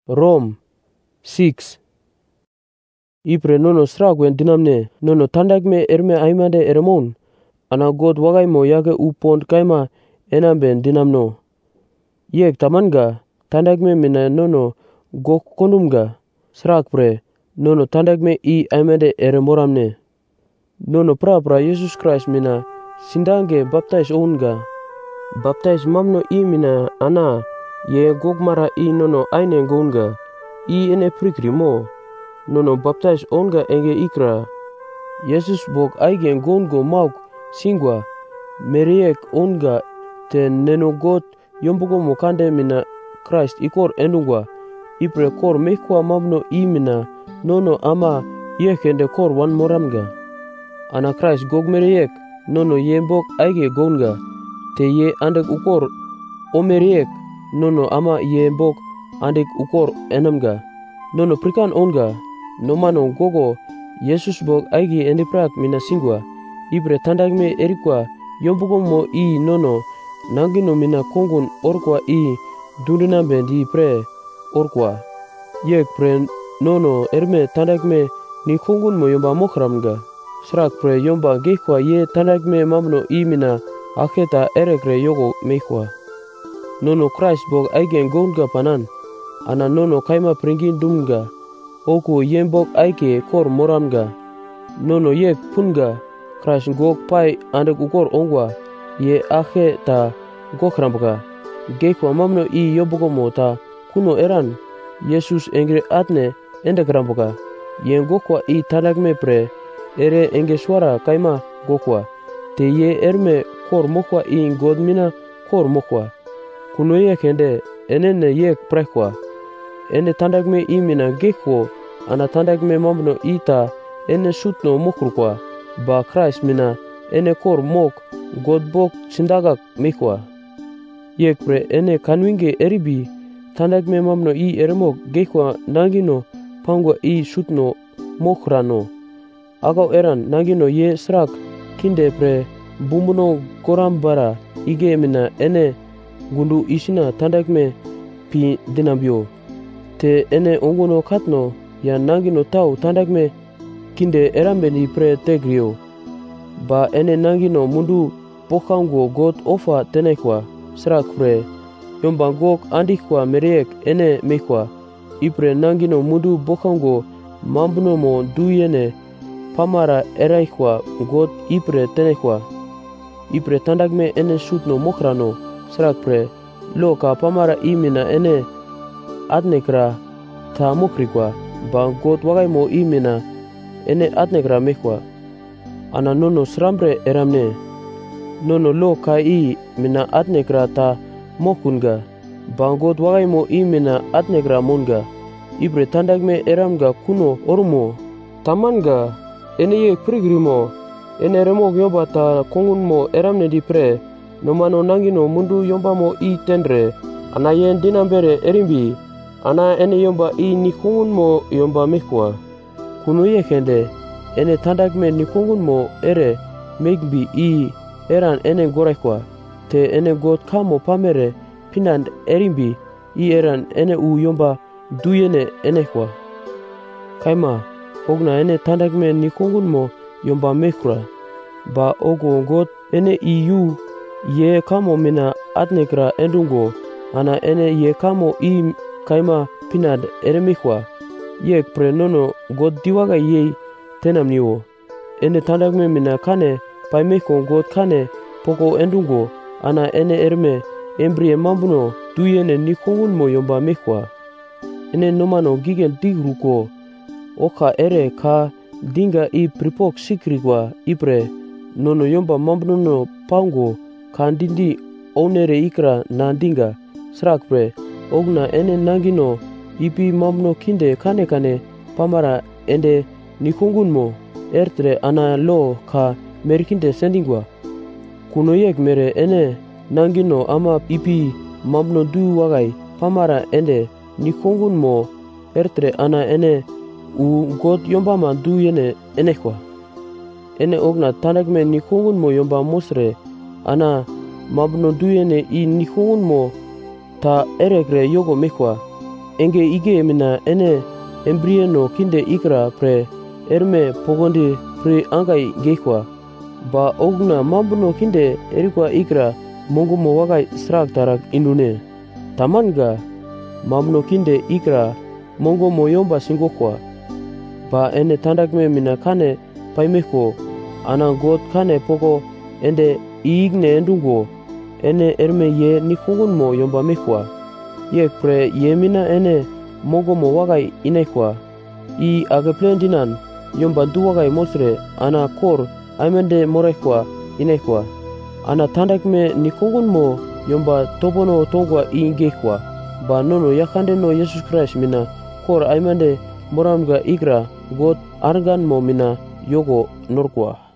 Rom 6. Ipre nono sragwen dinamne nono tandakme erme aimande eremon. Ana God wagaimo yake upond kaima enamben dinamno. Yek tamanga tandakme mina nono gok kondumga. Sragpre nono tandakme I aimande eremoramne. Nono pra Yesus Christ mina sindange baptize ounga. Baptize mamno I mina ana ye gokmara I nono aine gounga. I ene prikri mo. Nono baptize onga enge ikra. Yesus bok aigen gongo mauk singwa. Meriek onga te neno God yombugo mokande mina Christ ikor endungwa. Ipre kor mekwa mamno I mina nono ama yekende kor wan moramga. Ana Christ gog meriek nono ye bok aige gonga. Te ye andek ukor omeriek nono ama ye bok andek ukor enamga. Nono prikan onga. Nomano gogo Yesus bok aigi endiprak mina singwa. Ibre tandakme erikwa yombugo mo I nono nangino mina kongun orkwa I dundinambe di pre orkwa. Yek pre nono erme tandakme ni kongun mo yomba mokramga. Srak pre yomba gekwa ye tandakme mamno I mina aketa erekre yogo mekwa. Nono Christ bok aigen gonga panan. Ana nono kaima pringin dumga. Oku yembok aike kor moramga. Nono yek punga. Christ gok pai andek ukor ongwa. Ye ake ta gokramga. Gekwa mamno I yobogomo ta kuno eran. Yesus engre atne endekramga. Ye gokwa I tandakme pre. Ere enge suara kaima gokwa. Te ye erme kor mokwa I God mina kor mokwa. Kuno yekende enene yek prekwa. Ene tandakme I mina gekwo. Ana tandakme mamno I ta ene sutno mokrukwa. Ba Christ mina ene kor mok God bok sindagak mekwa. Yek pre ene kanwinge eribi. Tandakme mamno I eremok gekwa nangino pangwa I sutno mokrano. Agau eran nangino ye srak kinde pre bumbuno korambara ige mina ene gundu isina tandakme pi dinambio. Te ene ongono katno ya nangino tau tandakme kinde erambe ni pre tegrio. Ba ene nangino mundu pokango God ofa tenekwa. Srak pre yomba gok andikwa meriek ene mekwa. Ipre nangino mundu bokango mambuno mo duyene pamara eraikwa God ipre tenekwa. Ipre tandakme ene sutno mokrano. Srak pre lo ka pamara imina ene atnekra ta mokrikwa. Ba God wagaimo imina ene atnekra mekwa. Ana nono srambre eramne. Nono lo ka I mina atnekra ta mokunga. Ba God wagaimo imina atnekra monga. Ibre tandakme eramga kuno orumo. Tamanga ene ye prigrimo. Ene remok yomba ta kongun mo eramne di pre. Nomano nangino mundu yomba mo I tendre. Ana yen dinambere erimbi. Ana ene yomba I nikongun mo yomba mekwa. Kuno yekende ene tandakme nikongun mo ere mekbi I eran ene gorekwa. Te ene God kamo pamere pinand erimbi I eran ene u yomba duyene enekwa. Kaima ogna ene tandakme nikongun mo yomba mekra. Ba ogo God ene iyu ye kamo mina atnekra endungo. Ana ene ye kamo I kaima pinad eremikwa. Yek pre nono God diwaga ye tenamniwo. Ene tandakme mina kane paimeko God kane poko endungo. Ana ene erme embrie mambuno duyene nikongun mo yomba mekwa. Ene nomano gigen digruko. Oka ere ka dinga I pripok sikrikwa ipre. Nono yomba mambuno pango kandindi onere ikra na dinga. Srak pre ogna ene nangino ipi mamno kinde kane pamara ende nikongun mo ertre ana lo ka merkinde sendingwa. Kuno yek mere ene nangino ama ipi mamno du wagai pamara ende nikongun mo ertre ana ene u God yomba ma du yene enekwa. Ene ogna tandakme nikongun mo yomba mosre ana mamno du yene I nikongun mo ta erekre yogo mekwa. enge ige mina ene embrieno kinde ikra pre erme pogondi pre angai geikwa. Ba ogna mambuno kinde erikwa ikra mongo mo wagai srak tarak indune. Tamanga mambuno kinde ikra mongo mo yomba singokwa. Ba ene tandakme mina kane paimeko ana God kane poko ende iigne endungo ene erme ye nikungun mo yomba mekwa. Ye pre ye mina ene mongo mo wagai inaikwa. I ageplen dinan yomba du wagai mosre ana kor aimende morekwa inaikwa. Ana tandakme nikungun mo yomba topono tongwa ingekwa. Ba nono yakande no Jesus Christ mina kor aimende moramga ikra God argan mo mina yogo norkwa.